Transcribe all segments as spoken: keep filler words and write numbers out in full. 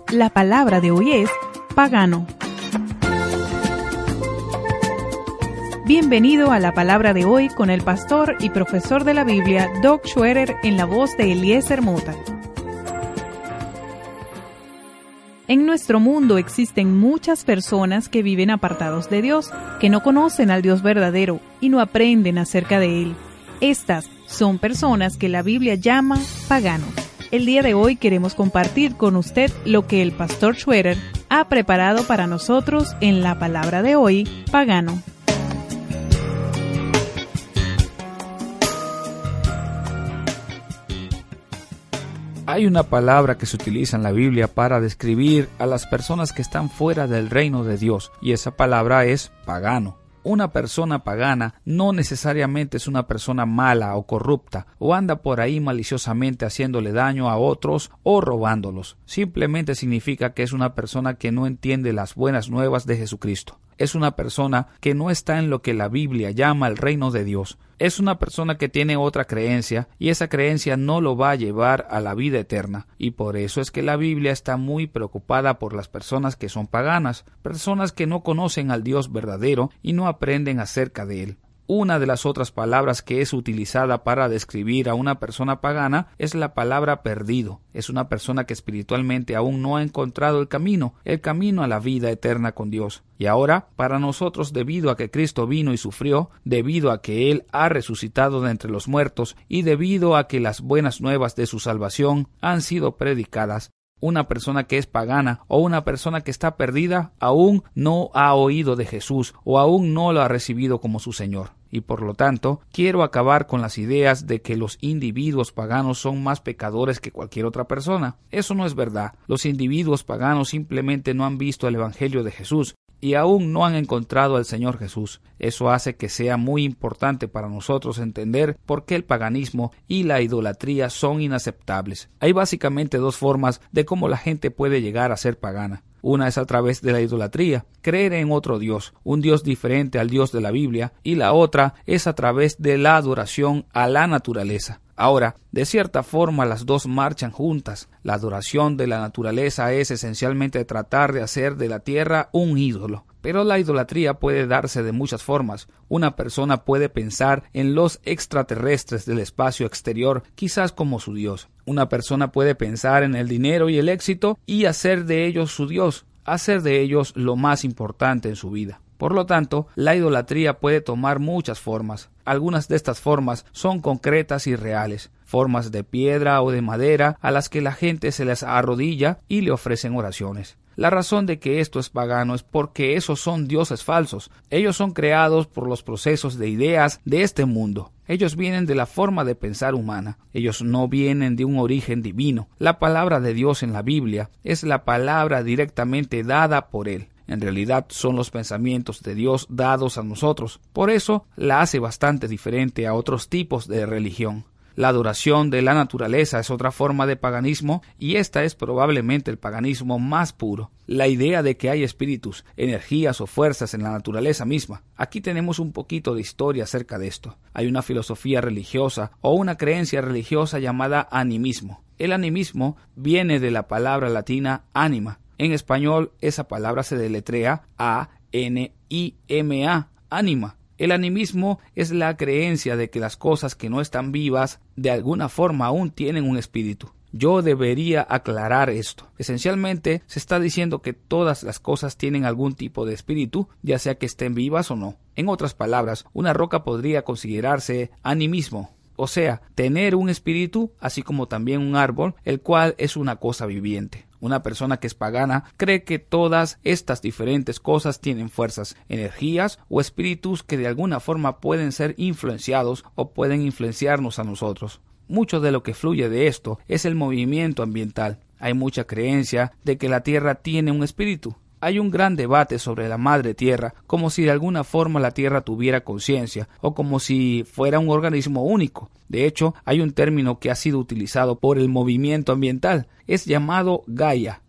La palabra de hoy es pagano. Bienvenido a la palabra de hoy con el pastor y profesor de la Biblia, Doug Schroeder, en la voz de Eliezer Mota. En nuestro mundo existen muchas personas que viven apartados de Dios, que no conocen al Dios verdadero y no aprenden acerca de Él. Estas son personas que la Biblia llama paganos. El día de hoy queremos compartir con usted lo que el pastor Schroeder ha preparado para nosotros en la palabra de hoy, pagano. Hay una palabra que se utiliza en la Biblia para describir a las personas que están fuera del reino de Dios, y esa palabra es pagano. Una persona pagana no necesariamente es una persona mala o corrupta, o anda por ahí maliciosamente haciéndole daño a otros o robándolos. Simplemente significa que es una persona que no entiende las buenas nuevas de Jesucristo. Es una persona que no está en lo que la Biblia llama el reino de Dios. Es una persona que tiene otra creencia y esa creencia no lo va a llevar a la vida eterna. Y por eso es que la Biblia está muy preocupada por las personas que son paganas, personas que no conocen al Dios verdadero y no aprenden acerca de Él. Una de las otras palabras que es utilizada para describir a una persona pagana es la palabra perdido. Es una persona que espiritualmente aún no ha encontrado el camino, el camino a la vida eterna con Dios. Y ahora, para nosotros, debido a que Cristo vino y sufrió, debido a que Él ha resucitado de entre los muertos y debido a que las buenas nuevas de su salvación han sido predicadas, una persona que es pagana o una persona que está perdida aún no ha oído de Jesús o aún no lo ha recibido como su Señor. Y por lo tanto, quiero acabar con las ideas de que los individuos paganos son más pecadores que cualquier otra persona. Eso no es verdad. Los individuos paganos simplemente no han visto el Evangelio de Jesús y aún no han encontrado al Señor Jesús. Eso hace que sea muy importante para nosotros entender por qué el paganismo y la idolatría son inaceptables. Hay básicamente dos formas de cómo la gente puede llegar a ser pagana. Una es a través de la idolatría, creer en otro Dios, un Dios diferente al Dios de la Biblia, y la otra es a través de la adoración a la naturaleza. Ahora, de cierta forma las dos marchan juntas. La adoración de la naturaleza es esencialmente tratar de hacer de la tierra un ídolo. Pero la idolatría puede darse de muchas formas. Una persona puede pensar en los extraterrestres del espacio exterior, quizás como su Dios. Una persona puede pensar en el dinero y el éxito y hacer de ellos su Dios, hacer de ellos lo más importante en su vida. Por lo tanto, la idolatría puede tomar muchas formas. Algunas de estas formas son concretas y reales, formas de piedra o de madera a las que la gente se les arrodilla y le ofrecen oraciones. La razón de que esto es pagano es porque esos son dioses falsos. Ellos son creados por los procesos de ideas de este mundo. Ellos vienen de la forma de pensar humana. Ellos no vienen de un origen divino. La palabra de Dios en la Biblia es la palabra directamente dada por Él. En realidad son los pensamientos de Dios dados a nosotros. Por eso la hace bastante diferente a otros tipos de religión. La adoración de la naturaleza es otra forma de paganismo y esta es probablemente el paganismo más puro. La idea de que hay espíritus, energías o fuerzas en la naturaleza misma. Aquí tenemos un poquito de historia acerca de esto. Hay una filosofía religiosa o una creencia religiosa llamada animismo. El animismo viene de la palabra latina anima. En español esa palabra se deletrea A N I M A, ánima. El animismo es la creencia de que las cosas que no están vivas de alguna forma aún tienen un espíritu. Yo debería aclarar esto. Esencialmente se está diciendo que todas las cosas tienen algún tipo de espíritu, ya sea que estén vivas o no. En otras palabras, una roca podría considerarse animismo. O sea, tener un espíritu, así como también un árbol, el cual es una cosa viviente. Una persona que es pagana cree que todas estas diferentes cosas tienen fuerzas, energías o espíritus que de alguna forma pueden ser influenciados o pueden influenciarnos a nosotros. Mucho de lo que fluye de esto es el movimiento ambiental. Hay mucha creencia de que la Tierra tiene un espíritu. Hay un gran debate sobre la madre tierra, como si de alguna forma la tierra tuviera conciencia o como si fuera un organismo único. De hecho, hay un término que ha sido utilizado por el movimiento ambiental. Es llamado Gaia.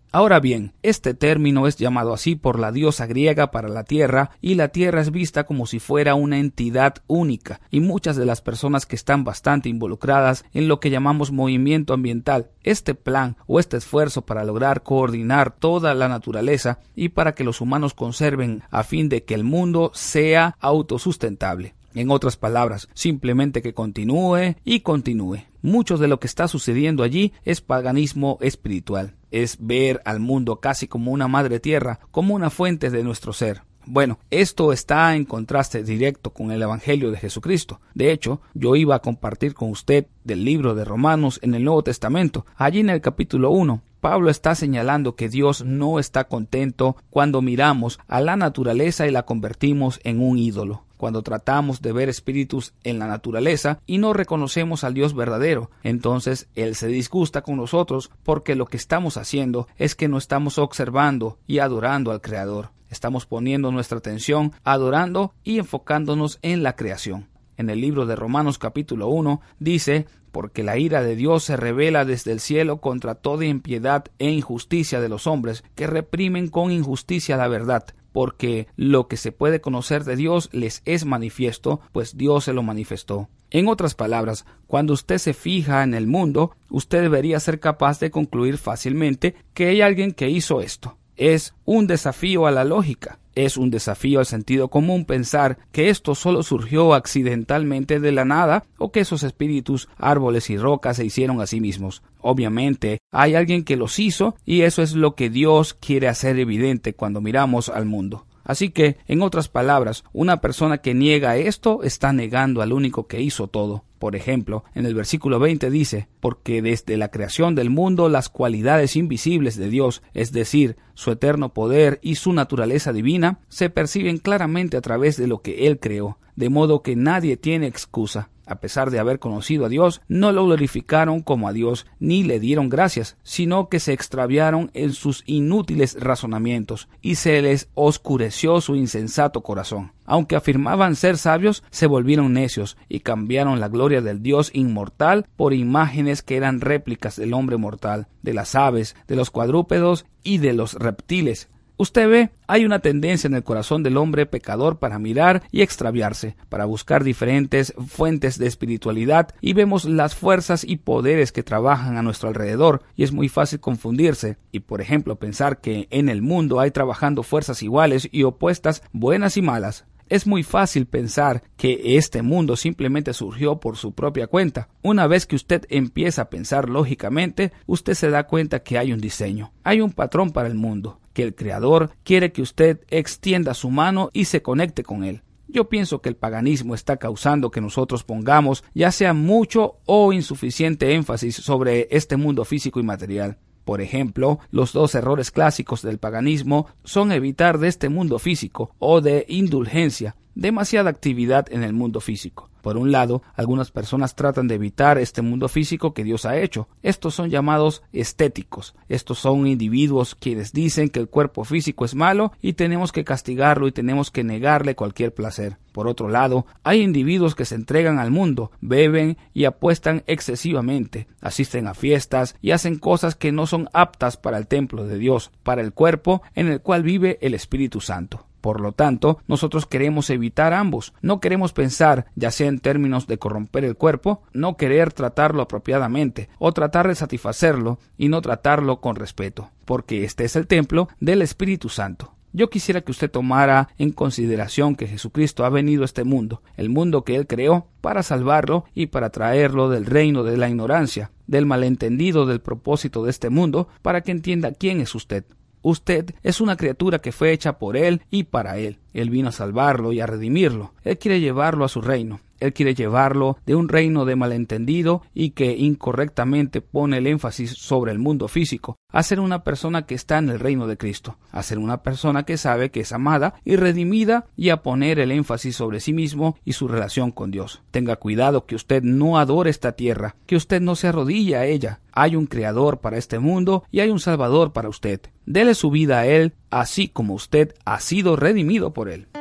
Ahora bien, este término es llamado así por la diosa griega para la tierra, y la tierra es vista como si fuera una entidad única, y muchas de las personas que están bastante involucradas en lo que llamamos movimiento ambiental, este plan o este esfuerzo para lograr coordinar toda la naturaleza y para que los humanos conserven a fin de que el mundo sea autosustentable. En otras palabras, simplemente que continúe y continúe. Mucho de lo que está sucediendo allí es paganismo espiritual. Es ver al mundo casi como una madre tierra, como una fuente de nuestro ser. Bueno, esto está en contraste directo con el Evangelio de Jesucristo. De hecho, yo iba a compartir con usted del libro de Romanos en el Nuevo Testamento. Allí en el capítulo uno, Pablo está señalando que Dios no está contento cuando miramos a la naturaleza y la convertimos en un ídolo. Cuando tratamos de ver espíritus en la naturaleza y no reconocemos al Dios verdadero, entonces Él se disgusta con nosotros porque lo que estamos haciendo es que no estamos observando y adorando al Creador. Estamos poniendo nuestra atención, adorando y enfocándonos en la creación. En el libro de Romanos capítulo uno dice: porque la ira de Dios se revela desde el cielo contra toda impiedad e injusticia de los hombres que reprimen con injusticia la verdad. Porque lo que se puede conocer de Dios les es manifiesto, pues Dios se lo manifestó. En otras palabras, cuando usted se fija en el mundo, usted debería ser capaz de concluir fácilmente que hay alguien que hizo esto. Es un desafío a la lógica. Es un desafío al sentido común pensar que esto solo surgió accidentalmente de la nada o que esos espíritus, árboles y rocas se hicieron a sí mismos. Obviamente, hay alguien que los hizo y eso es lo que Dios quiere hacer evidente cuando miramos al mundo. Así que, en otras palabras, una persona que niega esto está negando al único que hizo todo. Por ejemplo, en el versículo veinte dice: porque desde la creación del mundo las cualidades invisibles de Dios, es decir, su eterno poder y su naturaleza divina, se perciben claramente a través de lo que Él creó, de modo que nadie tiene excusa. A pesar de haber conocido a Dios, no lo glorificaron como a Dios, ni le dieron gracias, sino que se extraviaron en sus inútiles razonamientos, y se les oscureció su insensato corazón. Aunque afirmaban ser sabios, se volvieron necios, y cambiaron la gloria del Dios inmortal por imágenes que eran réplicas del hombre mortal, de las aves, de los cuadrúpedos y de los reptiles. Usted ve, hay una tendencia en el corazón del hombre pecador para mirar y extraviarse, para buscar diferentes fuentes de espiritualidad, y vemos las fuerzas y poderes que trabajan a nuestro alrededor, y es muy fácil confundirse, y por ejemplo pensar que en el mundo hay trabajando fuerzas iguales y opuestas, buenas y malas. Es muy fácil pensar que este mundo simplemente surgió por su propia cuenta. Una vez que usted empieza a pensar lógicamente, usted se da cuenta que hay un diseño, hay un patrón para el mundo, que el Creador quiere que usted extienda su mano y se conecte con Él. Yo pienso que el paganismo está causando que nosotros pongamos ya sea mucho o insuficiente énfasis sobre este mundo físico y material. Por ejemplo, los dos errores clásicos del paganismo son evitar de este mundo físico o de indulgencia, demasiada actividad en el mundo físico. Por un lado, algunas personas tratan de evitar este mundo físico que Dios ha hecho. Estos son llamados estéticos. Estos son individuos quienes dicen que el cuerpo físico es malo y tenemos que castigarlo y tenemos que negarle cualquier placer. Por otro lado, hay individuos que se entregan al mundo, beben y apuestan excesivamente, asisten a fiestas y hacen cosas que no son aptas para el templo de Dios, para el cuerpo en el cual vive el Espíritu Santo. Por lo tanto, nosotros queremos evitar ambos. No queremos pensar, ya sea en términos de corromper el cuerpo, no querer tratarlo apropiadamente, o tratar de satisfacerlo y no tratarlo con respeto, porque este es el templo del Espíritu Santo. Yo quisiera que usted tomara en consideración que Jesucristo ha venido a este mundo, el mundo que Él creó, para salvarlo y para traerlo del reino de la ignorancia, del malentendido del propósito de este mundo, para que entienda quién es usted. Usted es una criatura que fue hecha por Él y para Él. Él vino a salvarlo y a redimirlo. Él quiere llevarlo a su reino. Él quiere llevarlo de un reino de malentendido y que incorrectamente pone el énfasis sobre el mundo físico, a ser una persona que está en el reino de Cristo, a ser una persona que sabe que es amada y redimida y a poner el énfasis sobre sí mismo y su relación con Dios. Tenga cuidado que usted no adore esta tierra, que usted no se arrodille a ella. Hay un creador para este mundo y hay un salvador para usted. Dele su vida a Él, así como usted ha sido redimido por Él.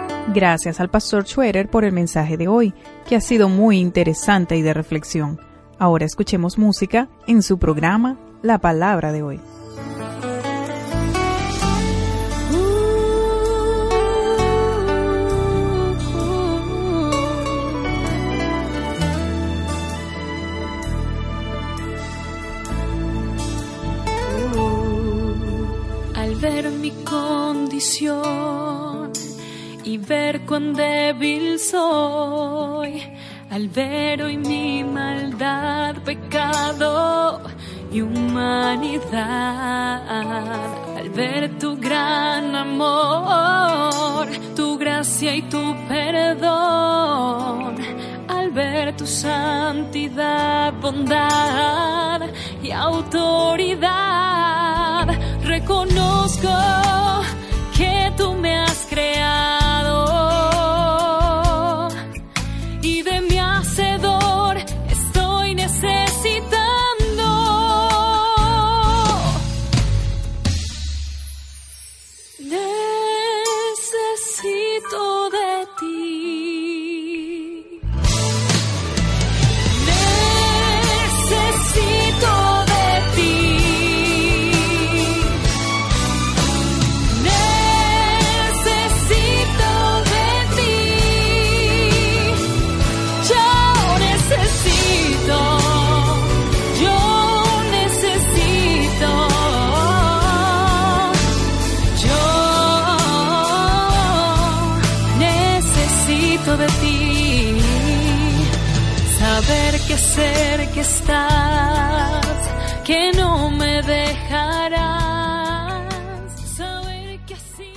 Gracias al pastor Schroeder por el mensaje de hoy, que ha sido muy interesante y de reflexión. Ahora escuchemos música en su programa La Palabra de Hoy. Al ver mi condición y ver cuán débil soy, al ver hoy mi maldad, pecado y humanidad, al ver tu gran amor, tu gracia y tu perdón, al ver tu santidad, bondad y autoridad, reconozco que tú me has creado y de mi hacedor estoy necesitando. Necesito de ti. Necesito de ti. Necesito de ti. Yo necesito. Yo necesito. Yo necesito de ti. Saber que cerca estás, que no me dejarás. Saber que así.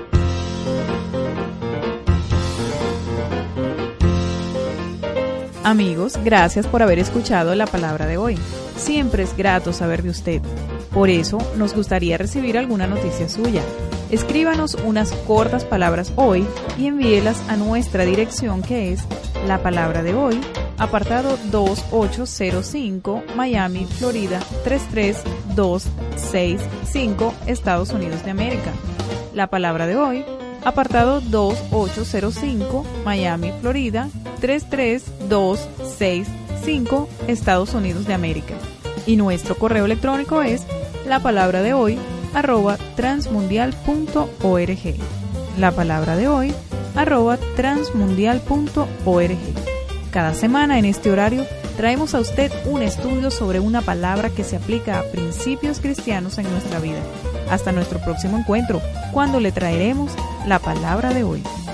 Amigos, gracias por haber escuchado la palabra de hoy. Siempre es grato saber de usted. Por eso, nos gustaría recibir alguna noticia suya. Escríbanos unas cortas palabras hoy y envíelas a nuestra dirección, que es La Palabra de Hoy, apartado dos ocho cero cinco, Miami, Florida tres tres dos seis cinco, Estados Unidos de América. La Palabra de Hoy, apartado dos ocho cero cinco, Miami, Florida tres tres dos seis cinco, Estados Unidos de América. Y nuestro correo electrónico es la palabra de hoy arroba transmundial punto org. La Palabra de Hoy arroba transmundial punto org. Cada semana en este horario traemos a usted un estudio sobre una palabra que se aplica a principios cristianos en nuestra vida. Hasta nuestro próximo encuentro, cuando le traeremos la Palabra de Hoy.